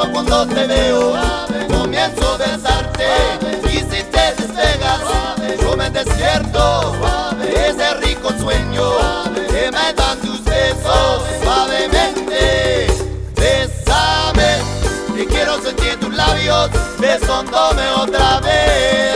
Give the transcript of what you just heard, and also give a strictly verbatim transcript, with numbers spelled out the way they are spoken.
siento cuando te veo, comienzo a besarte y si te despegas, yo me despierto de ese rico sueño que me dan tus besos suavemente. Bésame, que quiero sentir tus labios besándome otra vez.